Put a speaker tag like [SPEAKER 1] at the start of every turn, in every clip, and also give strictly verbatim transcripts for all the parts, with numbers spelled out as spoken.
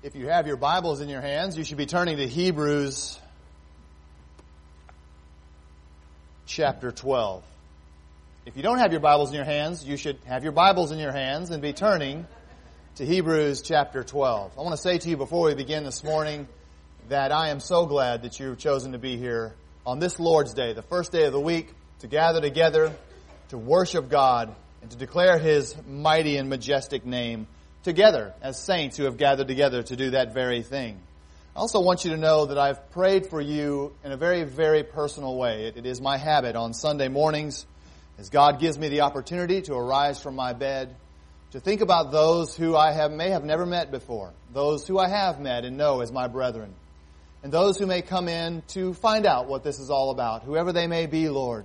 [SPEAKER 1] If you have your Bibles in your hands, you should be turning to Hebrews chapter twelve. If you don't have your Bibles in your hands, you should have your Bibles in your hands and be turning to Hebrews chapter twelve. I want to say to you before we begin this morning that I am so glad that you've chosen to be here on this Lord's Day, the first day of the week, to gather together, to worship God, and to declare His mighty and majestic name together as saints who have gathered together to do that very thing. I also want you to know that I've prayed for you in a very, very personal way. It, it is my habit on Sunday mornings, as God gives me the opportunity to arise from my bed, to think about those who I have may have never met before, those who I have met and know as my brethren, and those who may come in to find out what this is all about, whoever they may be, Lord.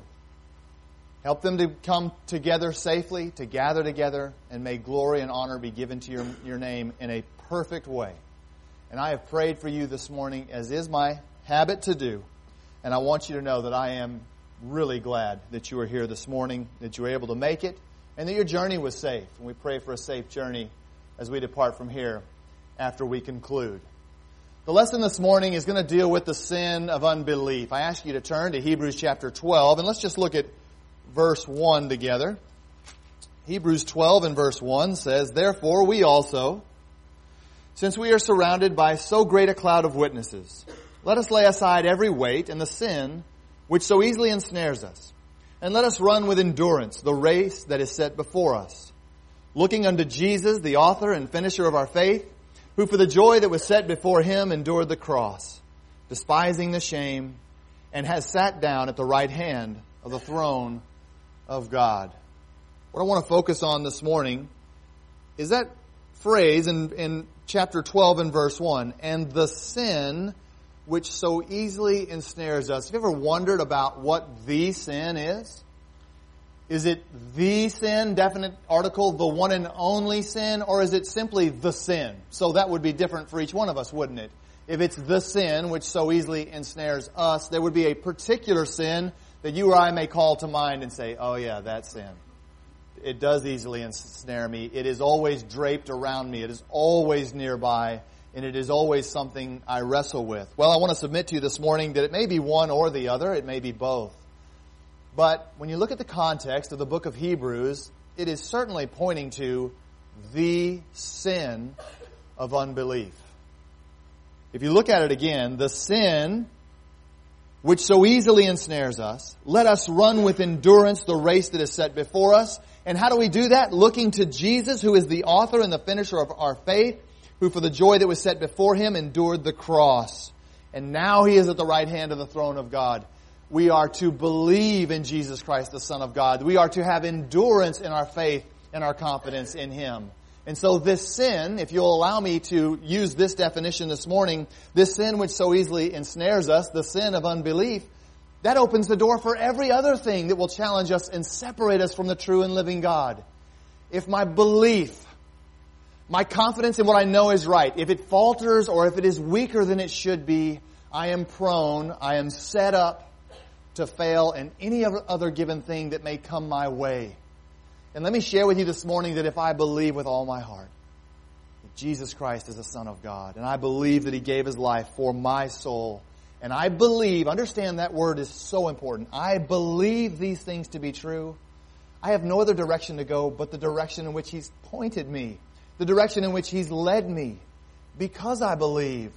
[SPEAKER 1] Help them to come together safely, to gather together, and may glory and honor be given to your, your name in a perfect way. And I have prayed for you this morning, as is my habit to do. And I want you to know that I am really glad that you are here this morning, that you were able to make it, and that your journey was safe. And we pray for a safe journey as we depart from here after we conclude. The lesson this morning is going to deal with the sin of unbelief. I ask you to turn to Hebrews chapter twelve, and let's just look at verse one together. Hebrews twelve and verse one says, "Therefore we also, since we are surrounded by so great a cloud of witnesses, let us lay aside every weight and the sin which so easily ensnares us, and let us run with endurance the race that is set before us, looking unto Jesus, the author and finisher of our faith, who for the joy that was set before Him endured the cross, despising the shame, and has sat down at the right hand of the throne of God." What I want to focus on this morning is that phrase in, in chapter twelve and verse one, "and the sin which so easily ensnares us." Have you ever wondered about what the sin is? Is it the sin, definite article, the one and only sin, or is it simply the sin? So that would be different for each one of us, wouldn't it? If it's the sin which so easily ensnares us, there would be a particular sin that you or I may call to mind and say, "Oh yeah, that sin. It does easily ensnare me. It is always draped around me. It is always nearby, and it is always something I wrestle with." Well, I want to submit to you this morning that it may be one or the other. It may be both. But when you look at the context of the book of Hebrews, it is certainly pointing to the sin of unbelief. If you look at it again, the sin which so easily ensnares us, let us run with endurance the race that is set before us. And how do we do that? Looking to Jesus, who is the author and the finisher of our faith, who for the joy that was set before Him endured the cross. And now He is at the right hand of the throne of God. We are to believe in Jesus Christ, the Son of God. We are to have endurance in our faith and our confidence in Him. And so this sin, if you'll allow me to use this definition this morning, this sin which so easily ensnares us, the sin of unbelief, that opens the door for every other thing that will challenge us and separate us from the true and living God. If my belief, my confidence in what I know is right, if it falters or if it is weaker than it should be, I am prone, I am set up to fail in any other given thing that may come my way. And let me share with you this morning that if I believe with all my heart that Jesus Christ is the Son of God, and I believe that He gave His life for my soul, and I believe, understand that word is so important, I believe these things to be true, I have no other direction to go but the direction in which He's pointed me, the direction in which He's led me, because I believe.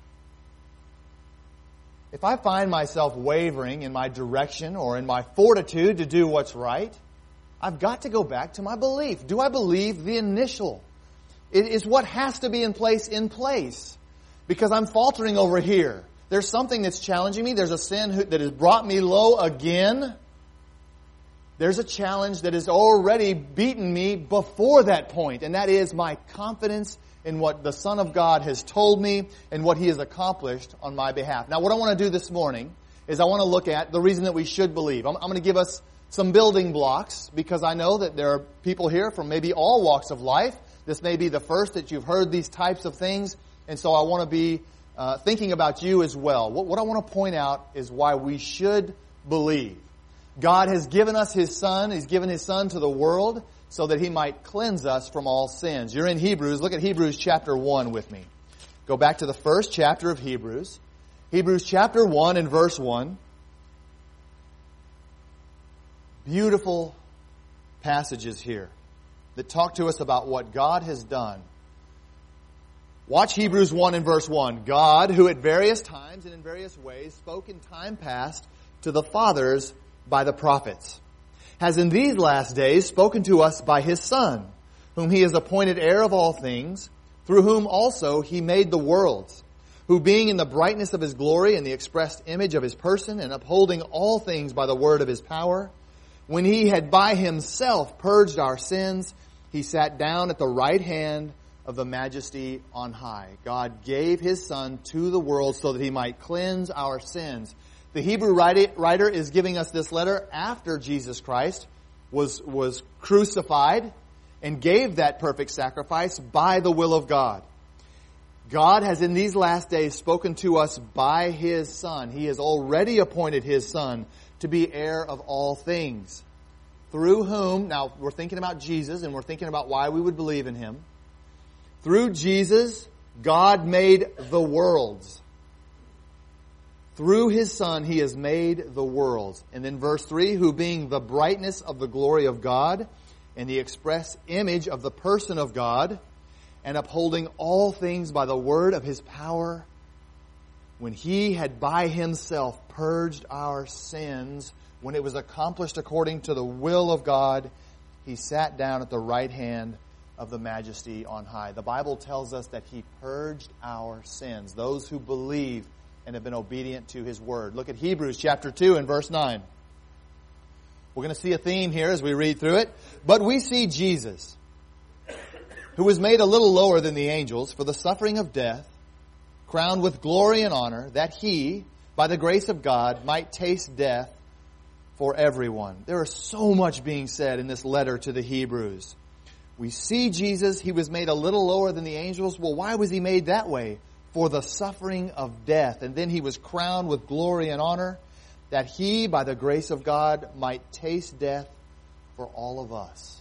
[SPEAKER 1] If I find myself wavering in my direction or in my fortitude to do what's right, I've got to go back to my belief. Do I believe the initial? It is what has to be in place in place. Because I'm faltering over here. There's something that's challenging me. There's a sin that has brought me low again. There's a challenge that has already beaten me before that point. And that is my confidence in what the Son of God has told me and what He has accomplished on my behalf. Now, what I want to do this morning is I want to look at the reason that we should believe. I'm, I'm going to give us some building blocks, because I know that there are people here from maybe all walks of life. This may be the first that you've heard these types of things, and so I want to be uh, thinking about you as well. What, what I want to point out is why we should believe. God has given us His Son. He's given His Son to the world so that He might cleanse us from all sins. You're in Hebrews. Look at Hebrews chapter one with me. Go back to the first chapter of Hebrews. Hebrews chapter one and verse one. Beautiful passages here that talk to us about what God has done. Watch Hebrews one and verse one. God, who at various times and in various ways spoke in time past to the fathers by the prophets, has in these last days spoken to us by His Son, whom He has appointed heir of all things, through whom also He made the worlds, who being in the brightness of His glory and the expressed image of His person, and upholding all things by the word of His power, when He had by Himself purged our sins, He sat down at the right hand of the Majesty on high. God gave His Son to the world so that He might cleanse our sins. The Hebrew writer is giving us this letter after Jesus Christ was, was crucified and gave that perfect sacrifice by the will of God. God has in these last days spoken to us by His Son. He has already appointed His Son to be heir of all things, through whom, now we're thinking about Jesus and we're thinking about why we would believe in Him. Through Jesus, God made the worlds. Through His Son, He has made the worlds. And then verse three, who being the brightness of the glory of God and the express image of the person of God, and upholding all things by the word of His power, when He had by Himself purged our sins, when it was accomplished according to the will of God, He sat down at the right hand of the Majesty on high. The Bible tells us that He purged our sins, those who believe and have been obedient to His word. Look at Hebrews chapter two and verse nine. We're going to see a theme here as we read through it. But we see Jesus, who was made a little lower than the angels for the suffering of death, crowned with glory and honor, that He, by the grace of God, might taste death for everyone. There is so much being said in this letter to the Hebrews. We see Jesus, He was made a little lower than the angels. Well, why was He made that way? For the suffering of death. And then He was crowned with glory and honor, that He, by the grace of God, might taste death for all of us.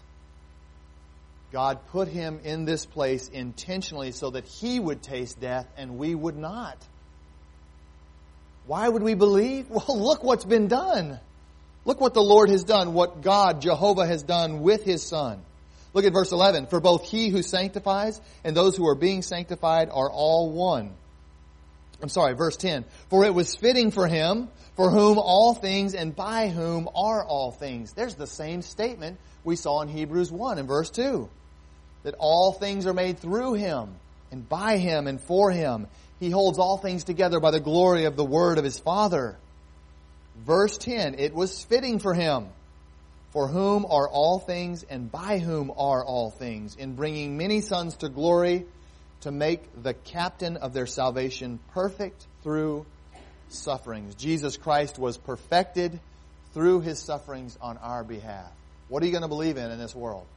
[SPEAKER 1] God put Him in this place intentionally so that He would taste death and we would not. Why would we believe? Well, look what's been done. Look what the Lord has done, what God, Jehovah, has done with His Son. Look at verse eleven. For both He who sanctifies and those who are being sanctified are all one. I'm sorry, verse ten. For it was fitting for Him, for whom all things and by whom are all things. There's the same statement we saw in Hebrews one and verse two. That all things are made through Him and by Him and for Him. He holds all things together by the glory of the word of His Father. Verse ten. It was fitting for Him, for whom are all things and by whom are all things, in bringing many sons to glory, to make the captain of their salvation perfect through sufferings. Jesus Christ was perfected through His sufferings on our behalf. What are you going to believe in in this world?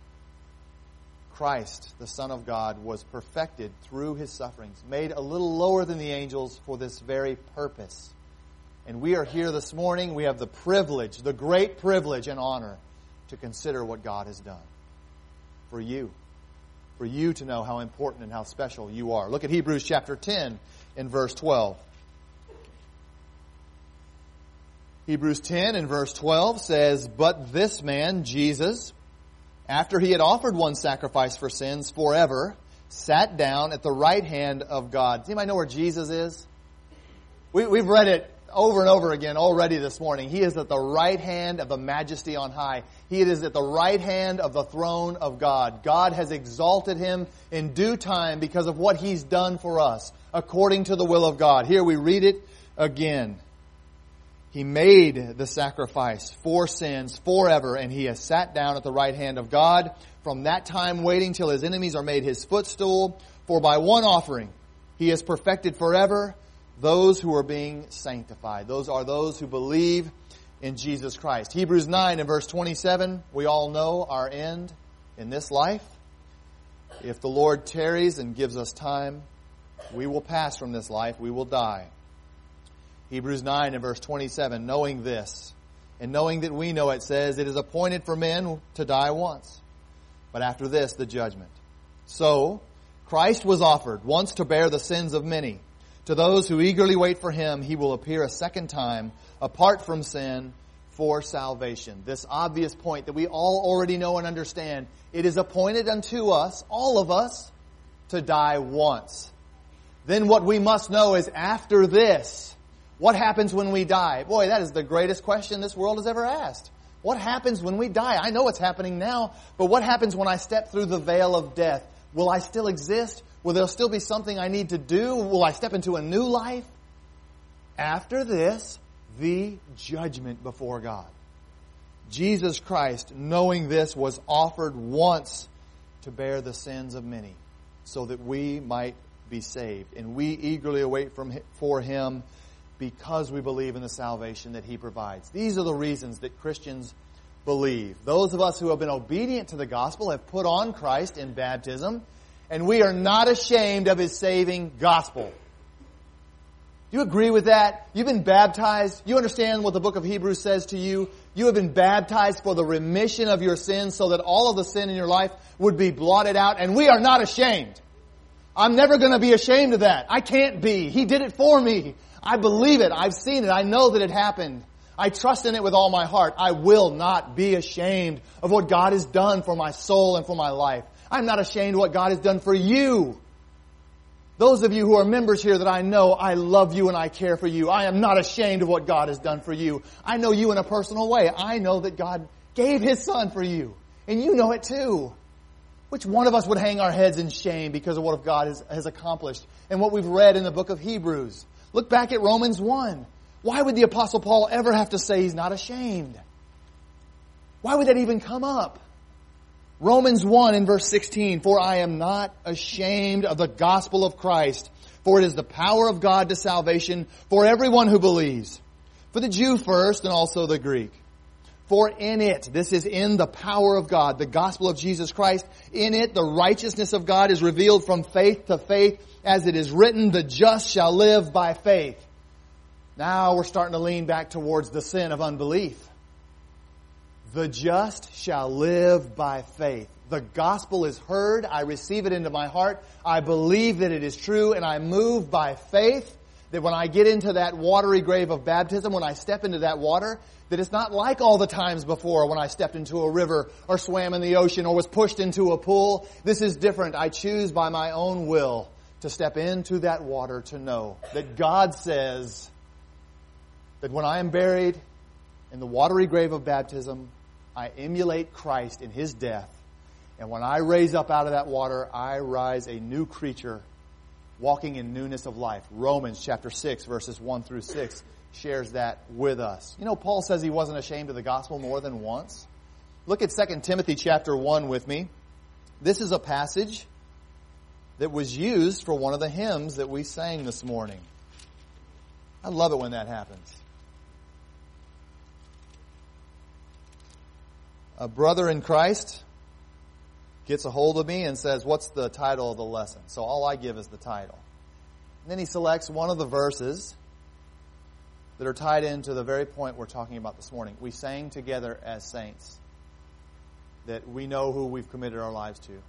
[SPEAKER 1] Christ, the Son of God, was perfected through His sufferings, made a little lower than the angels for this very purpose. And we are here this morning. We have the privilege, the great privilege and honor to consider what God has done for you. For you to know how important and how special you are. Look at Hebrews chapter ten and verse twelve. Hebrews ten and verse twelve says, But this man, Jesus, after He had offered one sacrifice for sins forever, sat down at the right hand of God. Does anybody know where Jesus is? We, we've read it over and over again already this morning. He is at the right hand of the Majesty on high. He is at the right hand of the throne of God. God has exalted Him in due time because of what He's done for us, according to the will of God. Here we read it again. He made the sacrifice for sins forever, and He has sat down at the right hand of God, from that time waiting till His enemies are made His footstool. For by one offering He has perfected forever those who are being sanctified. Those are those who believe in Jesus Christ. Hebrews nine and verse twenty-seven, we all know our end in this life. If the Lord tarries and gives us time, we will pass from this life, we will die. Hebrews nine and verse twenty-seven, knowing this, and knowing that we know it says, it is appointed for men to die once, but after this the judgment. So, Christ was offered once to bear the sins of many. To those who eagerly wait for Him, He will appear a second time, apart from sin, for salvation. This obvious point that we all already know and understand. It is appointed unto us, all of us, to die once. Then what we must know is after this, what happens when we die? Boy, that is the greatest question this world has ever asked. What happens when we die? I know what's happening now, but what happens when I step through the veil of death? Will I still exist? Will there still be something I need to do? Will I step into a new life? After this, the judgment before God. Jesus Christ, knowing this, was offered once to bear the sins of many, so that we might be saved. And we eagerly await from for Him because we believe in the salvation that He provides. These are the reasons that Christians believe. Those of us who have been obedient to the gospel have put on Christ in baptism, and we are not ashamed of His saving gospel. Do you agree with that? You've been baptized. You understand what the book of Hebrews says to you. You have been baptized for the remission of your sins so that all of the sin in your life would be blotted out, and we are not ashamed. I'm never going to be ashamed of that. I can't be. He did it for me. I believe it. I've seen it. I know that it happened. I trust in it with all my heart. I will not be ashamed of what God has done for my soul and for my life. I'm not ashamed of what God has done for you. Those of you who are members here that I know, I love you and I care for you. I am not ashamed of what God has done for you. I know you in a personal way. I know that God gave His Son for you. And you know it too. Which one of us would hang our heads in shame because of what God has, has accomplished and what we've read in the book of Hebrews? Look back at Romans one. Why would the Apostle Paul ever have to say he's not ashamed? Why would that even come up? Romans one in verse sixteen, for I am not ashamed of the gospel of Christ, for it is the power of God to salvation for everyone who believes, for the Jew first and also the Greek. For in it, this is in the power of God, the gospel of Jesus Christ, in it the righteousness of God is revealed from faith to faith, as it is written, the just shall live by faith. Now we're starting to lean back towards the sin of unbelief. The just shall live by faith. The gospel is heard. I receive it into my heart. I believe that it is true, and I move by faith that when I get into that watery grave of baptism, when I step into that water, that it's not like all the times before when I stepped into a river or swam in the ocean or was pushed into a pool. This is different. I choose by my own will to step into that water to know that God says that when I am buried in the watery grave of baptism, I emulate Christ in His death. And when I raise up out of that water, I rise a new creature walking in newness of life. Romans chapter six, verses one through six shares that with us. You know, Paul says he wasn't ashamed of the gospel more than once. Look at Second Timothy chapter one with me. This is a passage that was used for one of the hymns that we sang this morning. I love it when that happens. A brother in Christ gets a hold of me and says, what's the title of the lesson? So all I give is the title. And then he selects one of the verses that are tied into the very point we're talking about this morning. We sang together as saints that we know who we've committed our lives to.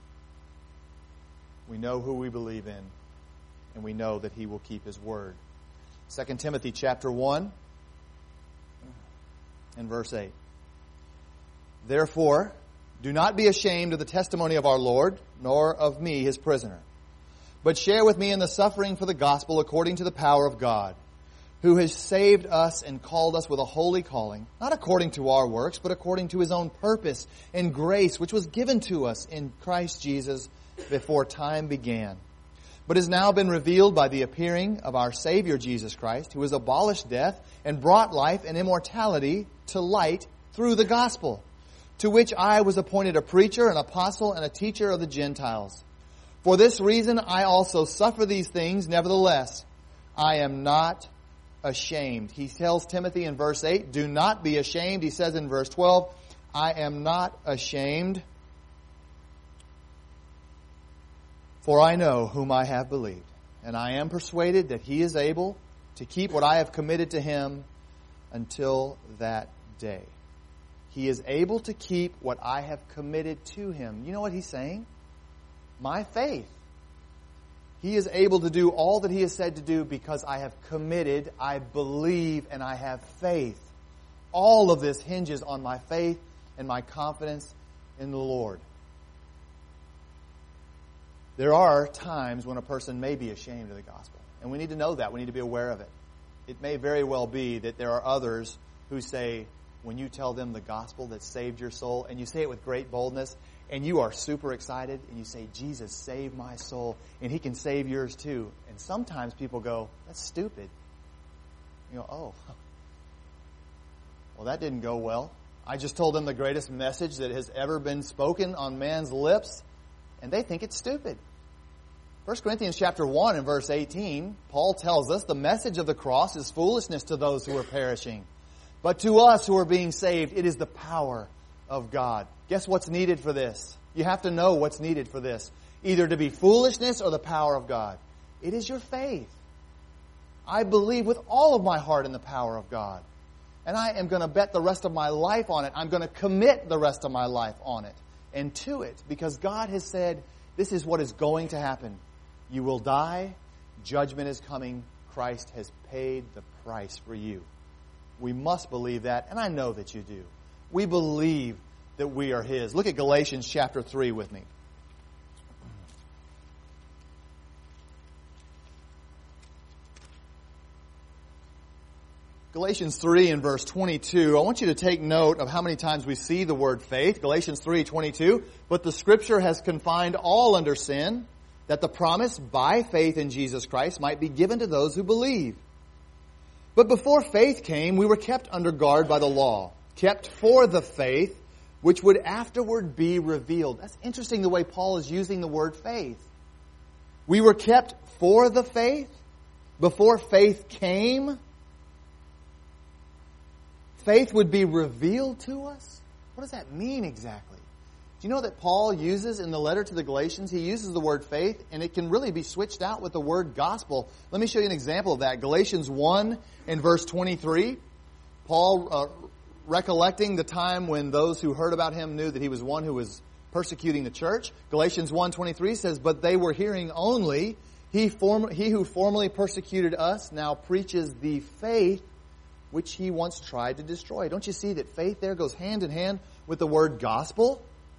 [SPEAKER 1] We know who we believe in, and we know that He will keep His word. Second Timothy chapter one and verse eight. Therefore, do not be ashamed of the testimony of our Lord, nor of me, His prisoner, but share with me in the suffering for the gospel according to the power of God, who has saved us and called us with a holy calling, not according to our works, but according to His own purpose and grace, which was given to us in Christ Jesus before time began, but has now been revealed by the appearing of our Savior Jesus Christ, who has abolished death and brought life and immortality to light through the gospel, to which I was appointed a preacher, an apostle, and a teacher of the Gentiles. For this reason I also suffer these things, nevertheless I am not ashamed. He tells Timothy in verse eight, do not be ashamed. He says in verse twelve, I am not ashamed, for I know whom I have believed, and I am persuaded that He is able to keep what I have committed to Him until that day. He is able to keep what I have committed to Him. You know what he's saying? My faith He is able to do all that He has said to do because I have committed, I believe, and I have faith. All of this hinges on my faith and my confidence in the Lord. There are times when a person may be ashamed of the gospel. And we need to know that. We need to be aware of it. It may very well be that there are others who say, when you tell them the gospel that saved your soul, and you say it with great boldness, and you are super excited, and you say, Jesus saved my soul, and He can save yours too. And sometimes people go, that's stupid. You go, oh, well, that didn't go well. I just told them the greatest message that has ever been spoken on man's lips, and they think it's stupid. First Corinthians chapter one and verse eighteen, Paul tells us the message of the cross is foolishness to those who are perishing. But to us who are being saved, it is the power of God. Guess what's needed for this? You have to know what's needed for this. Either to be foolishness or the power of God. It is your faith. I believe with all of my heart in the power of God. And I am going to bet the rest of my life on it. I'm going to commit the rest of my life on it and to it. Because God has said, this is what is going to happen. You will die. Judgment is coming. Christ has paid the price for you. We must believe that, and I know that you do. We believe that we are His. Look at Galatians chapter three with me. Galatians three and verse twenty-two. I want you to take note of how many times we see the word faith. Galatians three twenty-two. But the Scripture has confined all under sin, that the promise by faith in Jesus Christ might be given to those who believe. But before faith came, we were kept under guard by the law, kept for the faith which would afterward be revealed. That's interesting the way Paul is using the word faith. We were kept for the faith before faith came. Faith would be revealed to us? What does that mean exactly? Do you know that Paul uses in the letter to the Galatians, he uses the word faith, and it can really be switched out with the word gospel. Let me show you an example of that. Galatians one and verse twenty-three. Paul, uh, recollecting the time when those who heard about him knew that he was one who was persecuting the church. Galatians one twenty-three says, but they were hearing only, he, form, he who formerly persecuted us now preaches the faith which he once tried to destroy. Don't you see that faith there goes hand in hand with the word gospel?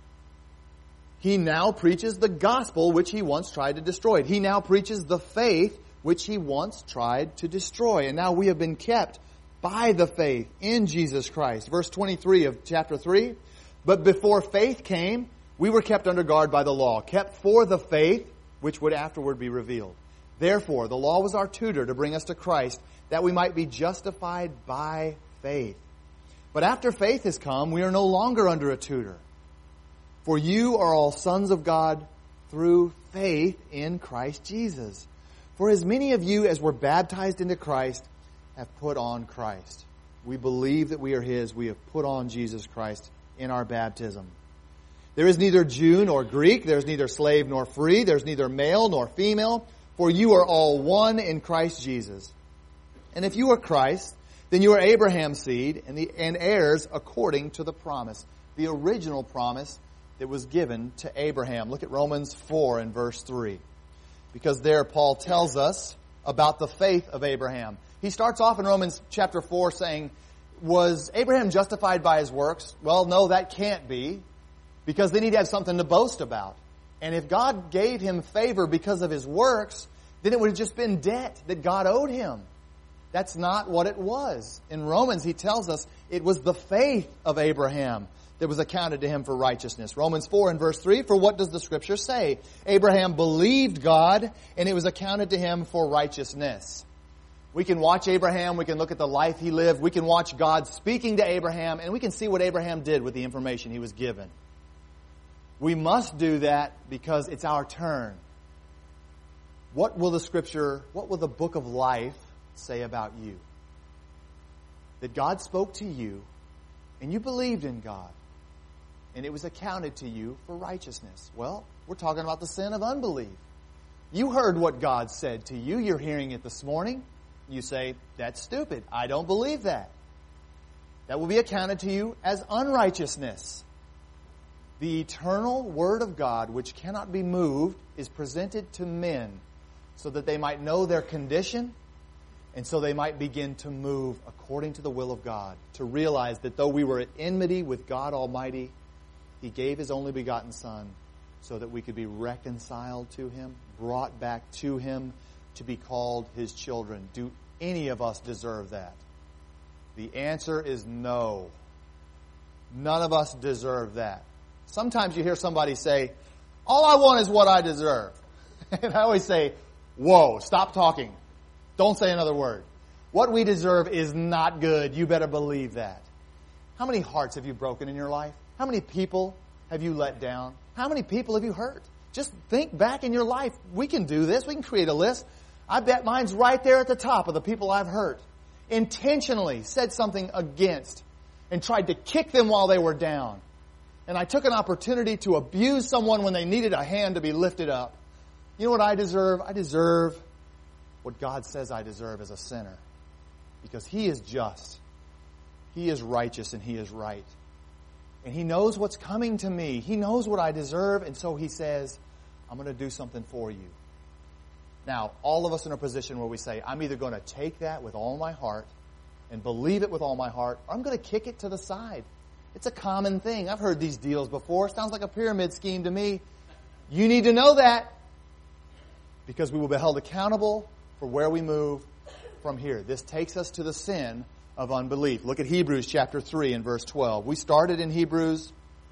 [SPEAKER 1] He now preaches the gospel which he once tried to destroy. He now preaches the faith which he once tried to destroy. And now we have been kept by the faith in Jesus Christ. Verse twenty-three of chapter three. But before faith came, we were kept under guard by the law, kept for the faith which would afterward be revealed. Therefore, the law was our tutor to bring us to Christ, that we might be justified by faith. But after faith has come, we are no longer under a tutor. For you are all sons of God through faith in Christ Jesus. For as many of you as were baptized into Christ have put on Christ. We believe that we are His. We have put on Jesus Christ in our baptism. There is neither Jew nor Greek. There is neither slave nor free. There is neither male nor female. For you are all one in Christ Jesus. And if you are Christ, then you are Abraham's seed and, the, and heirs according to the promise. The original promise that was given to Abraham. Look at Romans four and verse three. Because there Paul tells us about the faith of Abraham. He starts off in Romans chapter four saying, was Abraham justified by his works? Well, no, that can't be. Because then he'd have something to boast about. And if God gave him favor because of his works, then it would have just been debt that God owed him. That's not what it was. In Romans, he tells us it was the faith of Abraham that was accounted to him for righteousness. Romans four and verse three, for what does the Scripture say? Abraham believed God, and it was accounted to him for righteousness. We can watch Abraham, we can look at the life he lived, we can watch God speaking to Abraham, and we can see what Abraham did with the information he was given. We must do that because it's our turn. What will the Scripture, what will the book of life say about you? That God spoke to you, and you believed in God, and it was accounted to you for righteousness. Well, we're talking about the sin of unbelief. You heard what God said to you. You're hearing it this morning. You say, that's stupid. I don't believe that. That will be accounted to you as unrighteousness. The eternal Word of God, which cannot be moved, is presented to men so that they might know their condition, and so they might begin to move according to the will of God, to realize that though we were at enmity with God Almighty, He gave His only begotten Son so that we could be reconciled to Him, brought back to Him, to be called His children. Do any of us deserve that? The answer is no. None of us deserve that. Sometimes you hear somebody say, all I want is what I deserve. And I always say, whoa, stop talking. Don't say another word. What we deserve is not good. You better believe that. How many hearts have you broken in your life? How many people have you let down? How many people have you hurt? Just think back in your life. We can do this. We can create a list. I bet mine's right there at the top of the people I've hurt. Intentionally said something against and tried to kick them while they were down. And I took an opportunity to abuse someone when they needed a hand to be lifted up. You know what I deserve? I deserve what God says I deserve as a sinner. Because He is just. He is righteous and He is right. And He knows what's coming to me. He knows what I deserve. And so He says, I'm going to do something for you. Now, all of us in a position where we say, I'm either going to take that with all my heart and believe it with all my heart, or I'm going to kick it to the side. It's a common thing. I've heard these deals before. Sounds like a pyramid scheme to me. You need to know that, because we will be held accountable for where we move from here. This takes us to the sin of unbelief. Look at Hebrews chapter three and verse twelve. We started in Hebrews.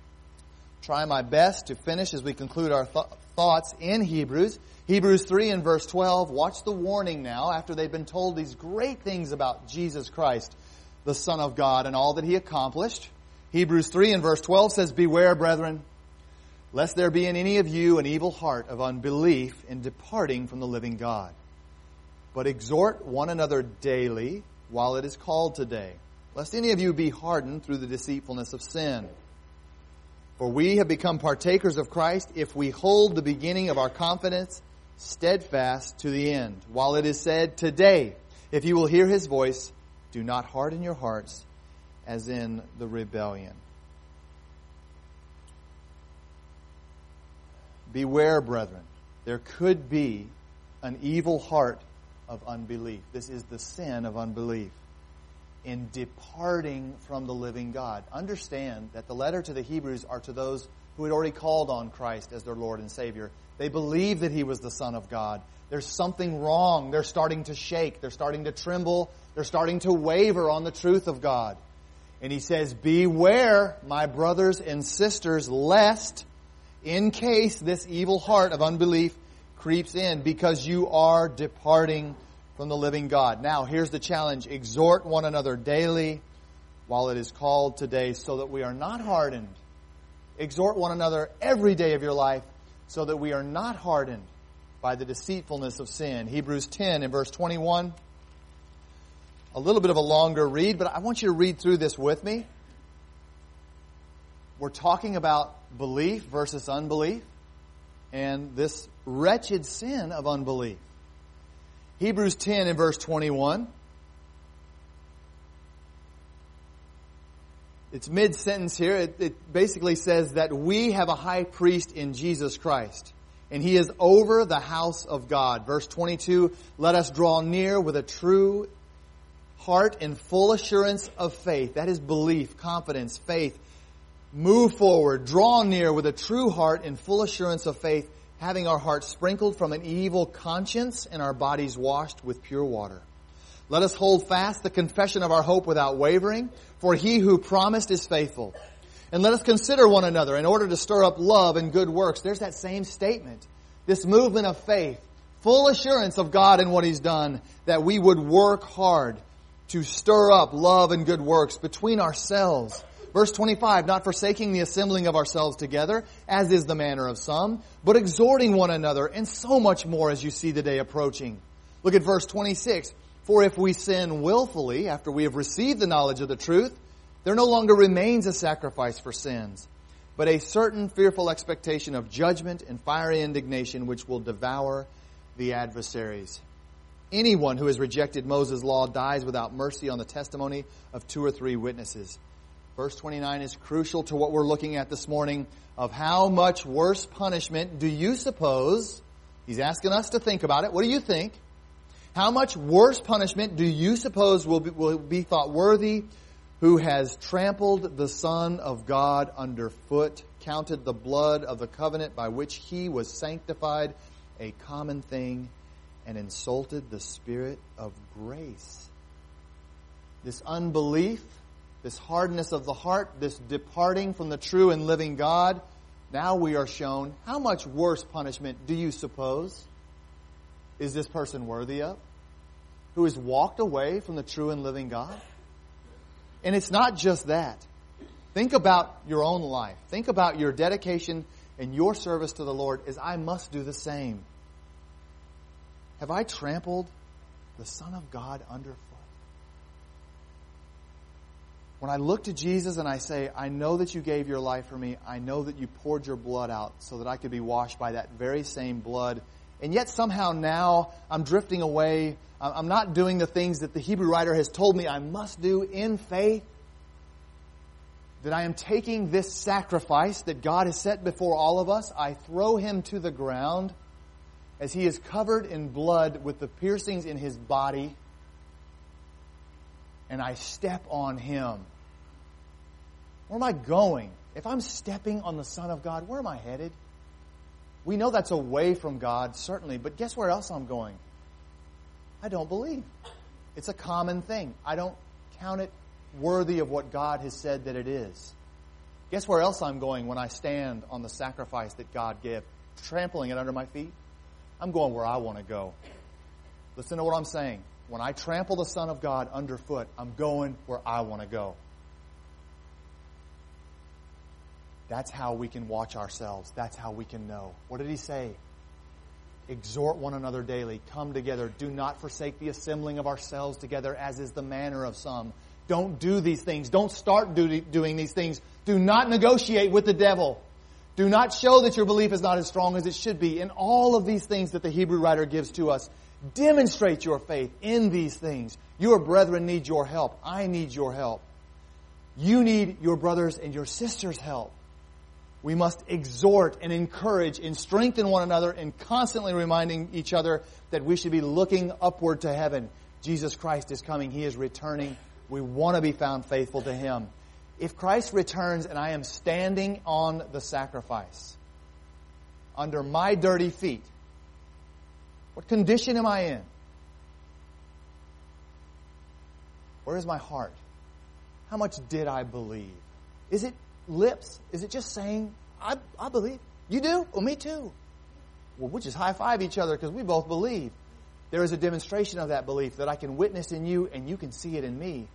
[SPEAKER 1] Try my best to finish as we conclude our th- thoughts in Hebrews. Hebrews three and verse twelve. Watch the warning now after they've been told these great things about Jesus Christ, the Son of God, and all that He accomplished. Hebrews three and verse twelve says, beware, brethren, lest there be in any of you an evil heart of unbelief in departing from the living God. But exhort one another daily while it is called today, lest any of you be hardened through the deceitfulness of sin. For we have become partakers of Christ if we hold the beginning of our confidence steadfast to the end. While it is said, today, if you will hear His voice, do not harden your hearts as in the rebellion. Beware, brethren, there could be an evil heart of unbelief. This is the sin of unbelief in departing from the living God. Understand that the letter to the Hebrews are to those who had already called on Christ as their Lord and Savior. They believed that He was the Son of God. There's something wrong. They're starting to shake. They're starting to tremble. They're starting to waver on the truth of God. And He says, beware, my brothers and sisters, lest, in case this evil heart of unbelief creeps in, because you are departing from the living God. Now, here's the challenge. Exhort one another daily while it is called today, so that we are not hardened. Exhort one another every day of your life, so that we are not hardened by the deceitfulness of sin. Hebrews ten and verse twenty-one. A little bit of a longer read, but I want you to read through this with me. We're talking about belief versus unbelief, and this wretched sin of unbelief. Hebrews ten and verse twenty-one. It's mid-sentence here. It, it basically says that we have a high priest in Jesus Christ, and He is over the house of God. Verse twenty-two, let us draw near with a true heart and full assurance of faith. That is belief, confidence, faith. Move forward, draw near with a true heart and full assurance of faith, having our hearts sprinkled from an evil conscience and our bodies washed with pure water. Let us hold fast the confession of our hope without wavering, for He who promised is faithful. And let us consider one another in order to stir up love and good works. There's that same statement. This movement of faith, full assurance of God and what He's done, that we would work hard to stir up love and good works between ourselves. Verse twenty-five, not forsaking the assembling of ourselves together, as is the manner of some, but exhorting one another, and so much more as you see the day approaching. Look at verse twenty-six. For if we sin willfully, after we have received the knowledge of the truth, there no longer remains a sacrifice for sins, but a certain fearful expectation of judgment and fiery indignation which will devour the adversaries. Anyone who has rejected Moses' law dies without mercy on the testimony of two or three witnesses. Verse twenty-nine is crucial to what we're looking at this morning. Of how much worse punishment do you suppose He's asking us to think about it. What do you think? How much worse punishment do you suppose will be, will be thought worthy who has trampled the Son of God underfoot, counted the blood of the covenant by which he was sanctified a common thing, and insulted the Spirit of grace? This unbelief, this hardness of the heart, this departing from the true and living God, now we are shown how much worse punishment do you suppose is this person worthy of, who has walked away from the true and living God? And it's not just that. Think about your own life. Think about your dedication and your service to the Lord as I must do the same. Have I trampled the Son of God underfoot? When I look to Jesus and I say, I know that you gave your life for me. I know that you poured your blood out so that I could be washed by that very same blood. And yet somehow now I'm drifting away. I'm not doing the things that the Hebrew writer has told me I must do in faith. That I am taking this sacrifice that God has set before all of us. I throw him to the ground as he is covered in blood with the piercings in his body. And I step on him. Where am I going? If I'm stepping on the Son of God, where am I headed? We know that's away from God, certainly, but guess where else I'm going? I don't believe. It's a common thing. I don't count it worthy of what God has said that it is. Guess where else I'm going when I stand on the sacrifice that God gave, trampling it under my feet? I'm going where I want to go. Listen to what I'm saying. When I trample the Son of God underfoot, I'm going where I want to go. That's how we can watch ourselves. That's how we can know. What did he say? Exhort one another daily. Come together. Do not forsake the assembling of ourselves together, as is the manner of some. Don't do these things. Don't start do, doing these things. Do not negotiate with the devil. Do not show that your belief is not as strong as it should be. In all of these things that the Hebrew writer gives to us, demonstrate your faith in these things. Your brethren need your help. I need your help. You need your brothers and your sisters' help. We must exhort and encourage and strengthen one another and constantly reminding each other that we should be looking upward to heaven. Jesus Christ is coming. He is returning. We want to be found faithful to him. If Christ returns and I am standing on the sacrifice under my dirty feet, what condition am I in? Where is my heart? How much did I believe? Is it lips? Is it just saying, I, I believe? You do? Well, me too. Well, we'll just high-five each other because we both believe. There is a demonstration of that belief that I can witness in you and you can see it in me.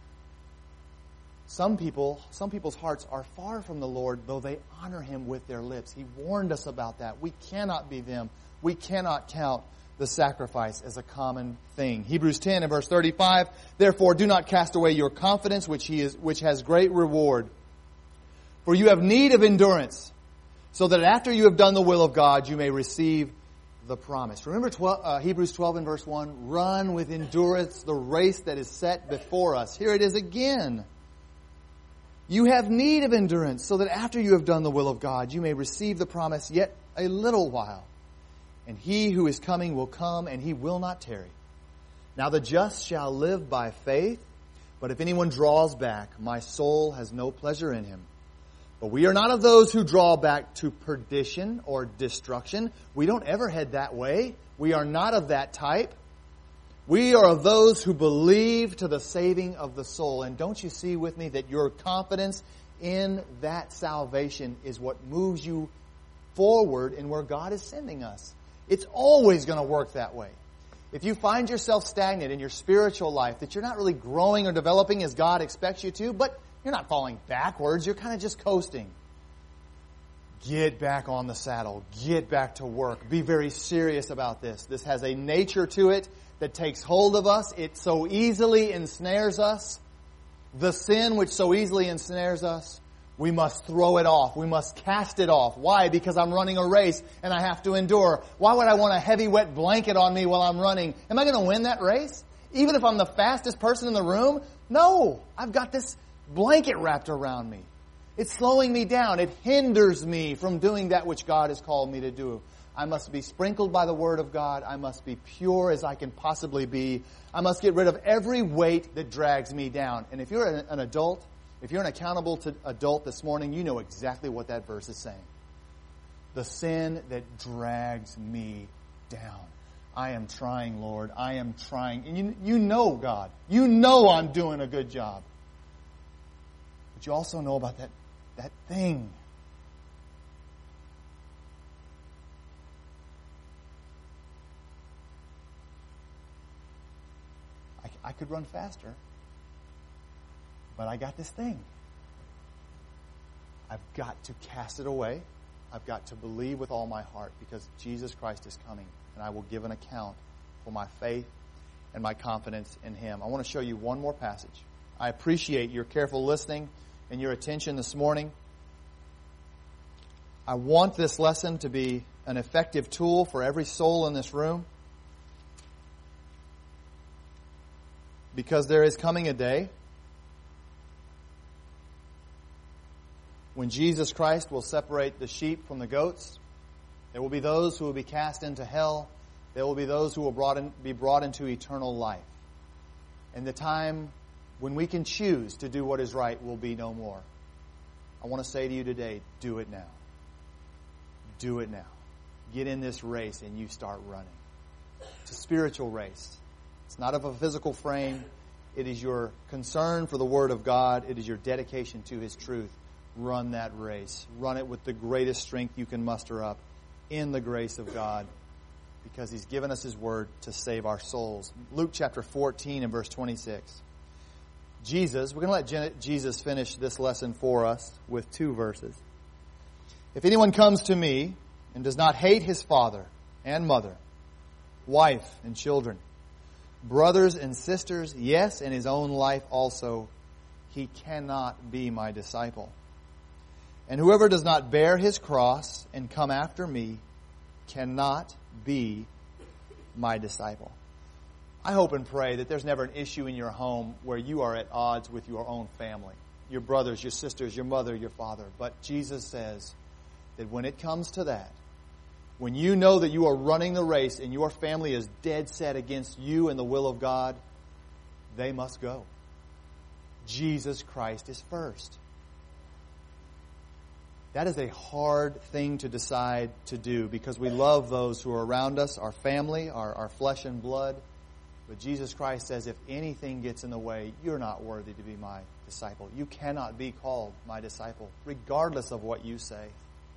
[SPEAKER 1] Some people, some people's hearts are far from the Lord, though they honor him with their lips. He warned us about that. We cannot be them. We cannot count the sacrifice as a common thing. Hebrews ten and verse thirty-five, therefore do not cast away your confidence, which he is, which has great reward. For you have need of endurance, so that after you have done the will of God, you may receive the promise. Remember twelve, uh, Hebrews twelve and verse one, run with endurance the race that is set before us. Here it is again. You have need of endurance, so that after you have done the will of God, you may receive the promise yet a little while. And he who is coming will come, and he will not tarry. Now the just shall live by faith, but if anyone draws back, my soul has no pleasure in him. But we are not of those who draw back to perdition or destruction. We don't ever head that way. We are not of that type. We are of those who believe to the saving of the soul. And don't you see with me that your confidence in that salvation is what moves you forward in where God is sending us? It's always going to work that way. If you find yourself stagnant in your spiritual life, that you're not really growing or developing as God expects you to, but you're not falling backwards, you're kind of just coasting. Get back on the saddle. Get back to work. Be very serious about this. This has a nature to it that takes hold of us. It so easily ensnares us. The sin which so easily ensnares us, we must throw it off. We must cast it off. Why? Because I'm running a race and I have to endure. Why would I want a heavy, wet blanket on me while I'm running? Am I going to win that race? Even if I'm the fastest person in the room? No. I've got this blanket wrapped around me. It's slowing me down. It hinders me from doing that which God has called me to do. I must be sprinkled by the Word of God. I must be pure as I can possibly be. I must get rid of every weight that drags me down. And if you're an, an adult, if you're an accountable to adult this morning, you know exactly what that verse is saying. The sin that drags me down. I am trying, Lord. I am trying. And you, you know, God. You know I'm doing a good job. But you also know about that, that thing. I, I could run faster. But I got this thing. I've got to cast it away. I've got to believe with all my heart because Jesus Christ is coming. And I will give an account for my faith and my confidence in Him. I want to show you one more passage. I appreciate your careful listening and your attention this morning. I want this lesson to be an effective tool for every soul in this room. Because there is coming a day when Jesus Christ will separate the sheep from the goats. There will be those who will be cast into hell. There will be those who will brought in, be brought into eternal life. And the time when we can choose to do what is right will be no more. I want to say to you today, do it now. Do it now. Get in this race and you start running. It's a spiritual race. It's not of a physical frame. It is your concern for the Word of God. It is your dedication to His truth. Run that race. Run it with the greatest strength you can muster up in the grace of God, because He's given us His Word to save our souls. Luke chapter fourteen and verse twenty-six. Jesus, we're going to let Jesus finish this lesson for us with two verses. If anyone comes to me and does not hate his father and mother, wife and children, brothers and sisters, yes, and his own life also, he cannot be my disciple. And whoever does not bear his cross and come after me cannot be my disciple. I hope and pray that there's never an issue in your home where you are at odds with your own family, your brothers, your sisters, your mother, your father. But Jesus says that when it comes to that, when you know that you are running the race and your family is dead set against you and the will of God, they must go. Jesus Christ is first. That is a hard thing to decide to do because we love those who are around us, our family, our, our flesh and blood. But Jesus Christ says, if anything gets in the way, you're not worthy to be my disciple. You cannot be called my disciple, regardless of what you say.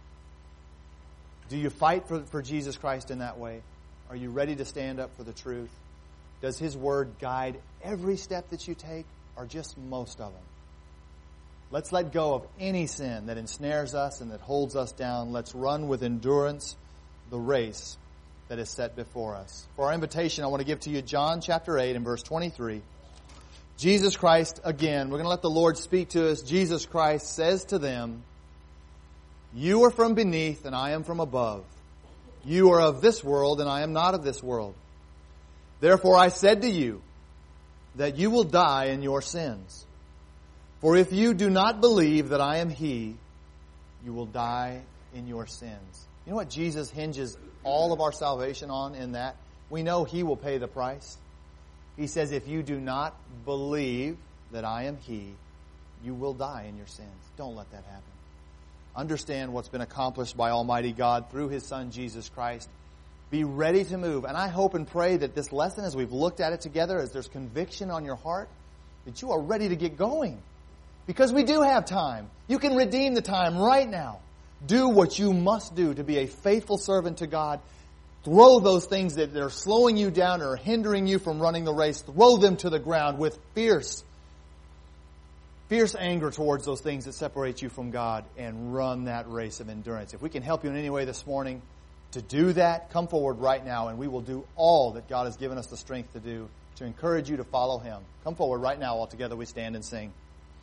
[SPEAKER 1] Do you fight for, for Jesus Christ in that way? Are you ready to stand up for the truth? Does His Word guide every step that you take, or just most of them? Let's let go of any sin that ensnares us and that holds us down. Let's run with endurance the race that is set before us. For our invitation, I want to give to you John chapter eight and verse twenty-three. Jesus Christ, again, we're going to let the Lord speak to us. Jesus Christ says to them, "You are from beneath and I am from above. You are of this world and I am not of this world. Therefore I said to you that you will die in your sins. For if you do not believe that I am He, you will die in your sins." You know what Jesus hinges all of our salvation on in that? We know He will pay the price. He says, if you do not believe that I am He, you will die in your sins. Don't let that happen. Understand what's been accomplished by Almighty God through His Son, Jesus Christ. Be ready to move. And I hope and pray that this lesson, as we've looked at it together, as there's conviction on your heart, that you are ready to get going. Because we do have time. You can redeem the time right now. Do what you must do to be a faithful servant to God. Throw those things that are slowing you down or hindering you from running the race. Throw them to the ground with fierce, fierce anger towards those things that separate you from God, and run that race of endurance. If we can help you in any way this morning to do that, come forward right now and we will do all that God has given us the strength to do to encourage you to follow Him. Come forward right now while together we stand and sing.